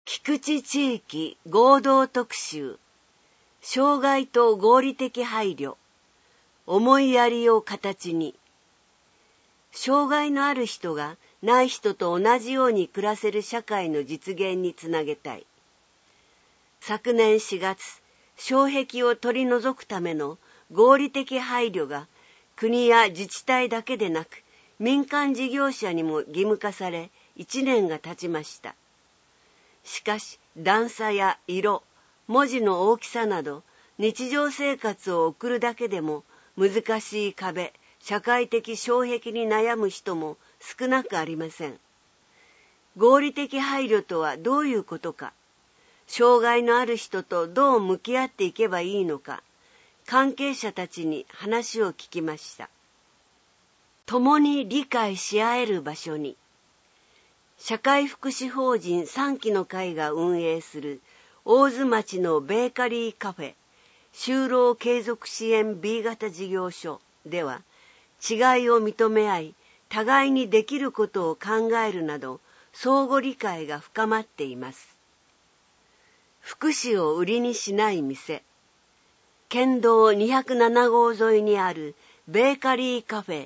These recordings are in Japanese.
菊池地域合同特集、障害と合理的配慮、思いやりを形に。障害のある人がない人と同じように暮らせる社会の実現につなげたい。昨年4月、障壁を取り除くための合理的配慮が国や自治体だけでなく民間事業者にも義務化され1年が経ちました。しかし段差や色、文字の大きさなど日常生活を送るだけでも難しい壁、社会的障壁に悩む人も少なくありません。合理的配慮とはどういうことか、障害のある人とどう向き合っていけばいいのか、関係者たちに話を聞きました。共に理解し合える場所に。社会福祉法人3期の会が運営する大津町のベーカリーカフェ就労継続支援 B 型事業所では、違いを認め合い互いにできることを考えるなど相互理解が深まっています。福祉を売りにしない店。県道207号沿いにあるベーカリーカフェ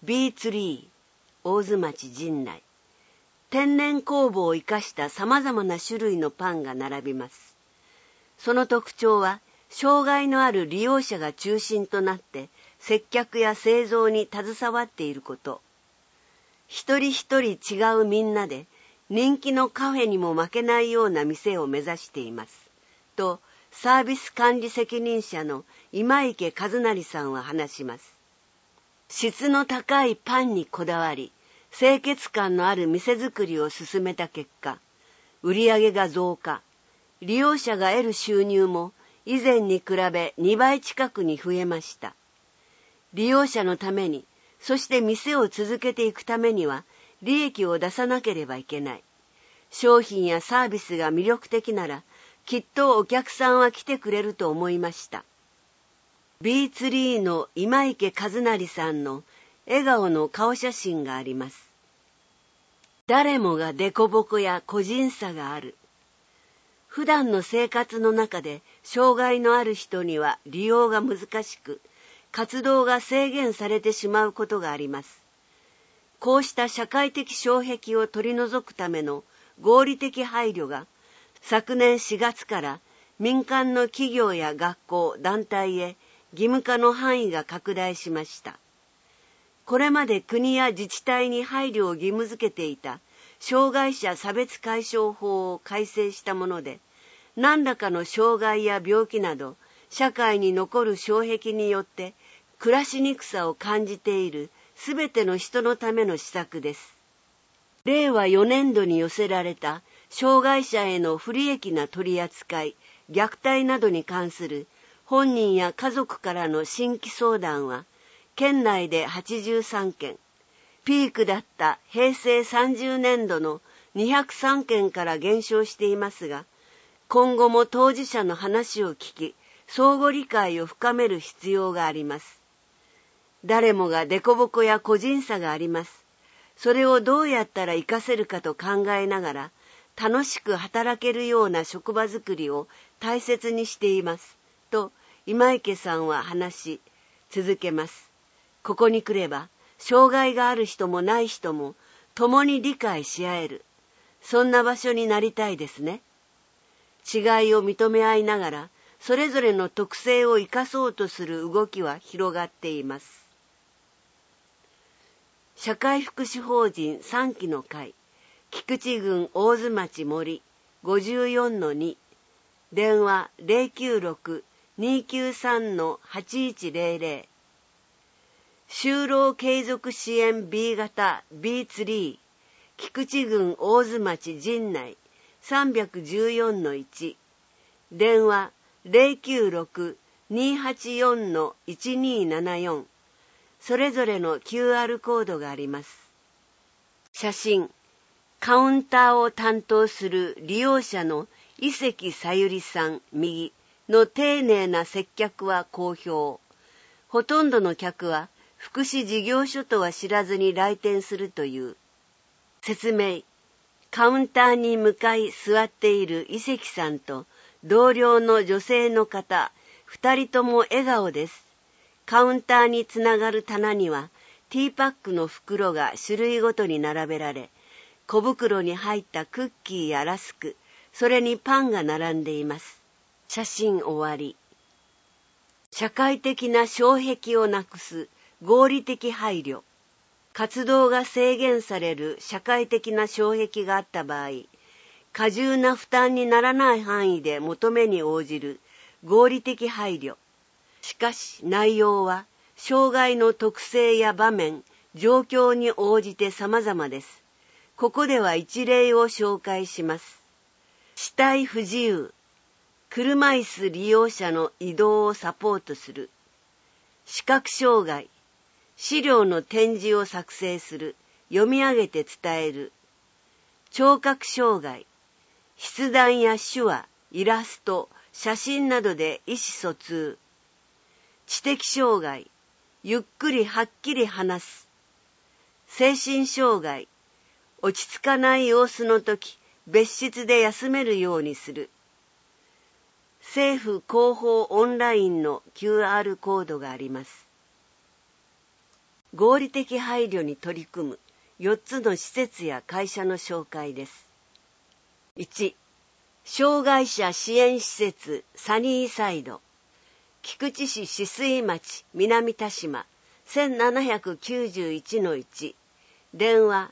B3 大津町陣内。天然酵母を生かした様々な種類のパンが並びます。その特徴は、障害のある利用者が中心となって接客や製造に携わっていること。一人一人違うみんなで人気のカフェにも負けないような店を目指しています。と、サービス管理責任者の今池和成さんは話します。質の高いパンにこだわり、清潔感のある店作りを進めた結果、売り上げが増加、利用者が得る収入も以前に比べ2倍近くに増えました。利用者のために、そして店を続けていくためには利益を出さなければいけない。商品やサービスが魅力的なら、きっとお客さんは来てくれると思いました。B3 の今池和成さんの笑顔の顔写真があります。誰もが凸凹や個人差がある。普段の生活の中で障害のある人には利用が難しく、活動が制限されてしまうことがあります。こうした社会的障壁を取り除くための合理的配慮が、昨年4月から民間の企業や学校、団体へ義務化の範囲が拡大しました。これまで国や自治体に配慮を義務付けていた障害者差別解消法を改正したもので、何らかの障害や病気など社会に残る障壁によって暮らしにくさを感じているすべての人のための施策です。令和4年度に寄せられた障害者への不利益な取り扱い、虐待などに関する本人や家族からの新規相談は、県内で83件、ピークだった平成30年度の203件から減少していますが、今後も当事者の話を聞き、相互理解を深める必要があります。誰もが凸凹や個人差があります。それをどうやったら活かせるかと考えながら、楽しく働けるような職場づくりを大切にしています。と、今池さんは話し続けます。ここに来れば、障害がある人もない人も共に理解し合える。そんな場所になりたいですね。違いを認め合いながら、それぞれの特性を生かそうとする動きは広がっています。社会福祉法人3期の会、菊池郡大津町森 54-2、電話 096-293-8100、就労継続支援 B 型 B3、菊池郡大津町陣内314-1、電話 096-284-1274、それぞれの QR コードがあります。写真、カウンターを担当する利用者の伊関さゆりさん右の丁寧な接客は好評。ほとんどの客は福祉事業所とは知らずに来店するという。説明、 カウンターに向かい座っている伊関さんと同僚の女性の方、2人とも笑顔です。カウンターにつながる棚にはティーパックの袋が種類ごとに並べられ、小袋に入ったクッキーやラスク、それにパンが並んでいます。写真終わり。社会的な障壁をなくす合理的配慮。活動が制限される社会的な障壁があった場合、過重な負担にならない範囲で求めに応じる合理的配慮。しかし内容は障害の特性や場面、状況に応じて様々です。ここでは一例を紹介します。肢体不自由。車椅子利用者の移動をサポートする。視覚障害。資料の展示を作成する。読み上げて伝える。聴覚障害。筆談や手話、イラスト、写真などで意思疎通。知的障害。ゆっくりはっきり話す。精神障害。落ち着かない様子のとき、別室で休めるようにする。政府広報オンラインの QR コードがあります。合理的配慮に取り組む4つの施設や会社の紹介です。1、障害者支援施設サニーサイド。菊池市酒々町南田島 1791-1。電話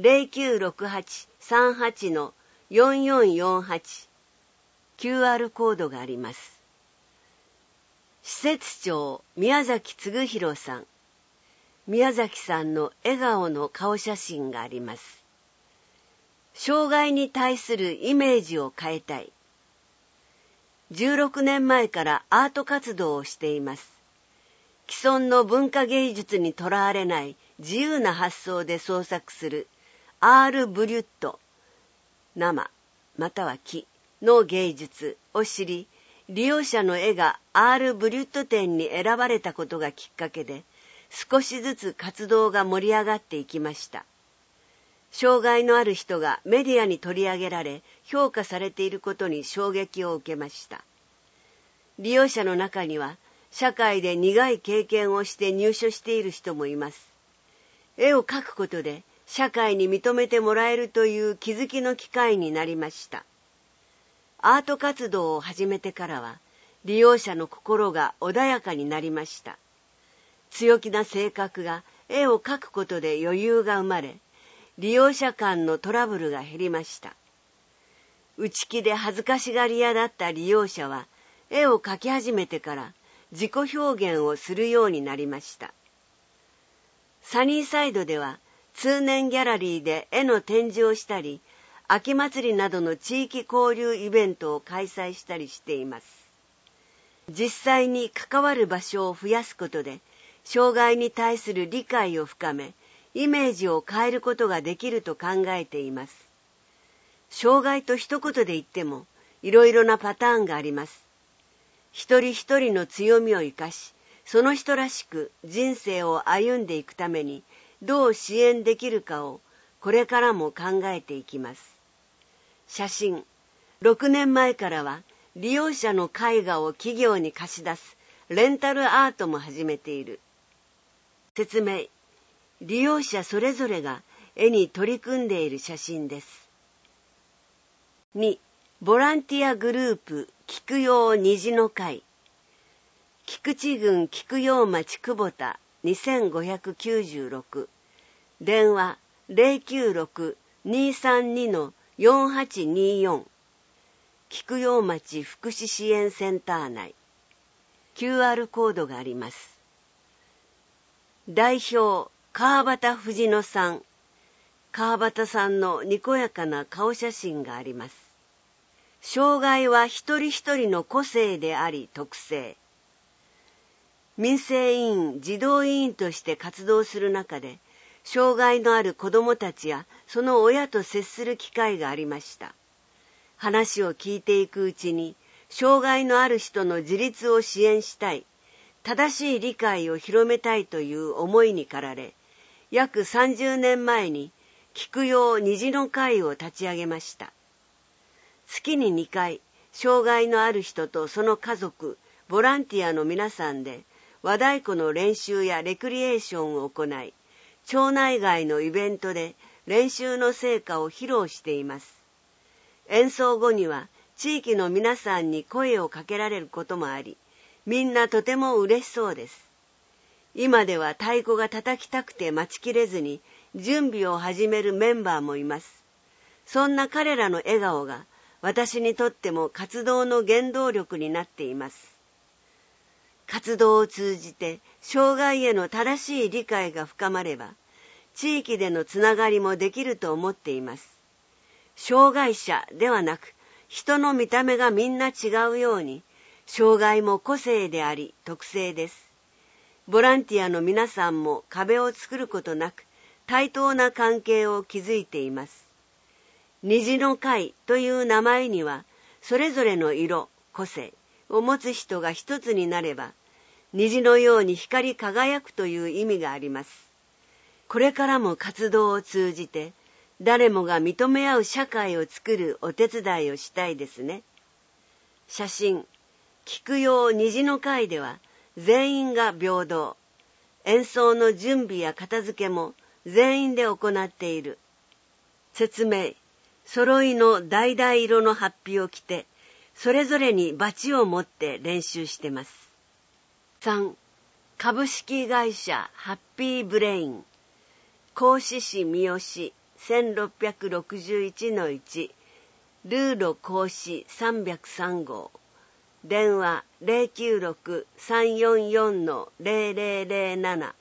0968-38-4448。QR コードがあります。施設長宮崎嗣弘さん。宮崎さんの笑顔の顔写真があります。障害に対するイメージを変えたい。16年前からアート活動をしています。既存の文化芸術にとらわれない自由な発想で創作するアール・ブリュット、生または木の芸術を知り、利用者の絵がアール・ブリュット展に選ばれたことがきっかけで、少しずつ活動が盛り上がっていきました。障害のある人がメディアに取り上げられ、評価されていることに衝撃を受けました。利用者の中には、社会で苦い経験をして入所している人もいます。絵を描くことで、社会に認めてもらえるという気づきの機会になりました。アート活動を始めてからは、利用者の心が穏やかになりました。強気な性格が絵を描くことで余裕が生まれ、利用者間のトラブルが減りました。内気で恥ずかしがり屋だった利用者は、絵を描き始めてから自己表現をするようになりました。サニーサイドでは、通年ギャラリーで絵の展示をしたり、秋祭りなどの地域交流イベントを開催したりしています。実際に関わる場所を増やすことで、障害に対する理解を深め、イメージを変えることができると考えています。障害と一言で言っても、いろいろなパターンがあります。一人一人の強みを生かし、その人らしく人生を歩んでいくために、どう支援できるかを、これからも考えていきます。写真。6年前からは、利用者の絵画を企業に貸し出す、レンタルアートも始めている。説明。利用者それぞれが絵に取り組んでいる写真です。2. ボランティアグループ菊陽虹の会。菊池郡菊陽町久保田2596。電話 096-232-4824。菊陽町福祉支援センター内。QR コードがあります。代表、川端藤野さん。川端さんのにこやかな顔写真があります。障害は一人一人の個性であり特性。民生委員、児童委員として活動する中で、障害のある子どもたちやその親と接する機会がありました。話を聞いていくうちに、障害のある人の自立を支援したい、正しい理解を広めたいという思いに駆られ、約30年前に菊陽虹の会を立ち上げました。月に2回、障害のある人とその家族、ボランティアの皆さんで和太鼓の練習やレクリエーションを行い、町内外のイベントで練習の成果を披露しています。演奏後には地域の皆さんに声をかけられることもあり、みんなとても嬉しそうです。今では太鼓が叩きたくて待ちきれずに準備を始めるメンバーもいます。そんな彼らの笑顔が私にとっても活動の原動力になっています。活動を通じて障害への正しい理解が深まれば、地域でのつながりもできると思っています。障害者ではなく、人の見た目がみんな違うように、障害も個性であり特性です。ボランティアの皆さんも壁を作ることなく、対等な関係を築いています。虹の会という名前には、それぞれの色、個性を持つ人が一つになれば、虹のように光り輝くという意味があります。これからも活動を通じて、誰もが認め合う社会を作るお手伝いをしたいですね。写真、菊陽虹の会では全員が平等。演奏の準備や片付けも全員で行っている。説明、揃いの橙色の法被を着て、それぞれにバチを持って練習してます。3. 株式会社ハッピーブレイン、合志市三好 1661-1 ルーロ合志303号、電話 096-344-0007、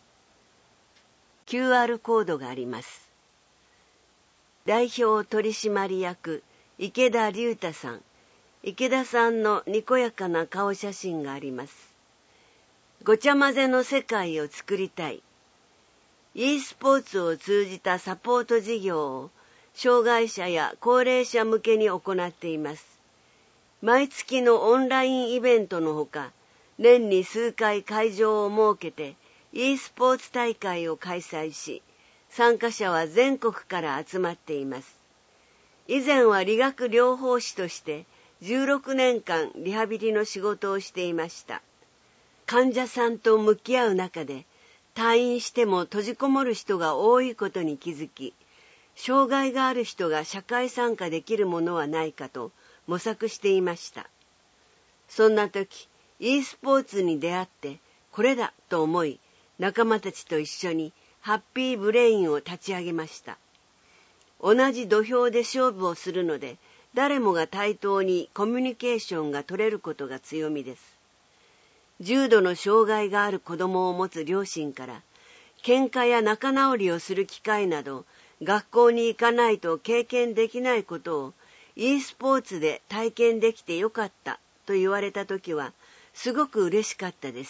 QR コードがあります。代表取締役池田龍太さん、池田さんのにこやかな顔写真があります。ごちゃ混ぜの世界を作りたい。e スポーツを通じたサポート事業を障害者や高齢者向けに行っています。毎月のオンラインイベントのほか、年に数回会場を設けて e スポーツ大会を開催し、参加者は全国から集まっています。以前は理学療法士として16年間リハビリの仕事をしていました。患者さんと向き合う中で、退院しても閉じこもる人が多いことに気づき、障害がある人が社会参加できるものはないかと模索していました。そんな時、e スポーツに出会って、これだと思い、仲間たちと一緒にハッピーブレインを立ち上げました。同じ土俵で勝負をするので、誰もが対等にコミュニケーションが取れることが強みです。重度の障害がある子供を持つ両親から、喧嘩や仲直りをする機会など、学校に行かないと経験できないことを e スポーツで体験できてよかったと言われたときは、すごく嬉しかったです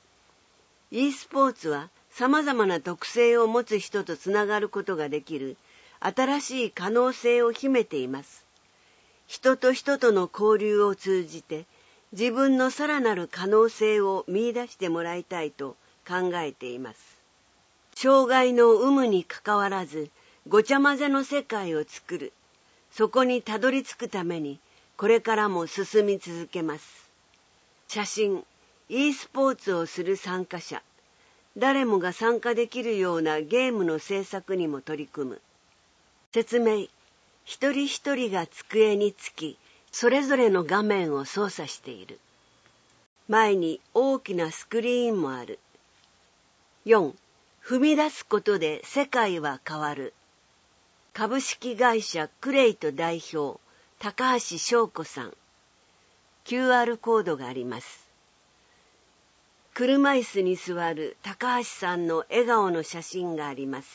。e スポーツは様々な特性を持つ人とつながることができる新しい可能性を秘めています。人と人との交流を通じて、自分のさらなる可能性を見出してもらいたいと考えています。障害の有無にかかわらず、ごちゃ混ぜの世界を作る。そこにたどり着くために、これからも進み続けます。写真、e スポーツをする参加者。誰もが参加できるようなゲームの制作にも取り組む。説明、一人一人が机につき、それぞれの画面を操作している。前に大きなスクリーンもある。4. 踏み出すことで世界は変わる。株式会社クレイト代表、高橋翔子さん。QR コードがあります。車椅子に座る高橋さんの笑顔の写真があります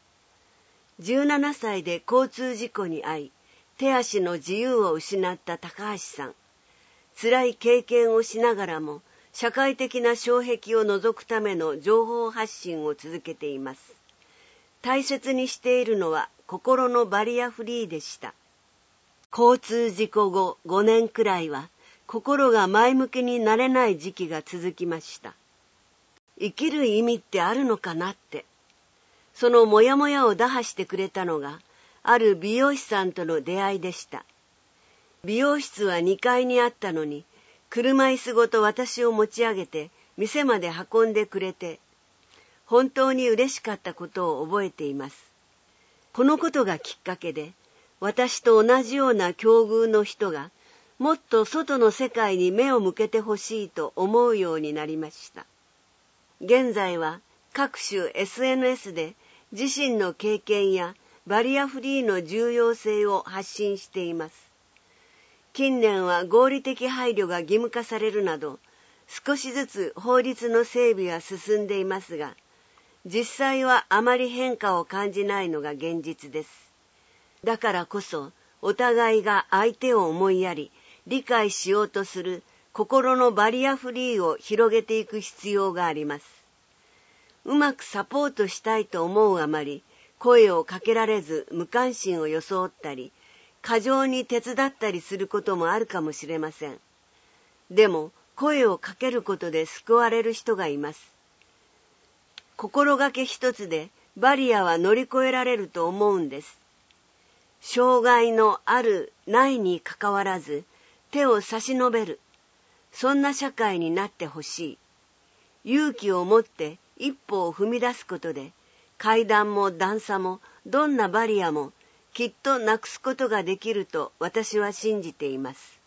。17歳で交通事故に遭い、手足の自由を失った高橋さん。辛い経験をしながらも、社会的な障壁を除くための情報発信を続けています。大切にしているのは心のバリアフリーでした。交通事故後5年くらいは、心が前向きになれない時期が続きました。生きる意味ってあるのかなって。 そのモヤモヤを打破してくれたのが、ある美容師さんとの出会いでした。美容室は2階にあったのに、車椅子ごと私を持ち上げて店まで運んでくれて、本当に嬉しかったことを覚えています。このことがきっかけで、私と同じような境遇の人が、もっと外の世界に目を向けてほしいと思うようになりました。現在は各種 SNS で自身の経験やバリアフリーの重要性を発信しています。近年は合理的配慮が義務化されるなど、少しずつ法律の整備は進んでいますが、実際はあまり変化を感じないのが現実です。だからこそ、お互いが相手を思いやり、理解しようとする心のバリアフリーを広げていく必要があります。うまくサポートしたいと思うあまり、声をかけられず無関心を装ったり、過剰に手伝ったりすることもあるかもしれません。でも、声をかけることで救われる人がいます。心がけ一つでバリアは乗り越えられると思うんです。障害のあるないにかかわらず手を差し伸べる、そんな社会になってほしい。勇気を持って一歩を踏み出すことで、階段も段差もどんなバリアもきっとなくすことができると私は信じています。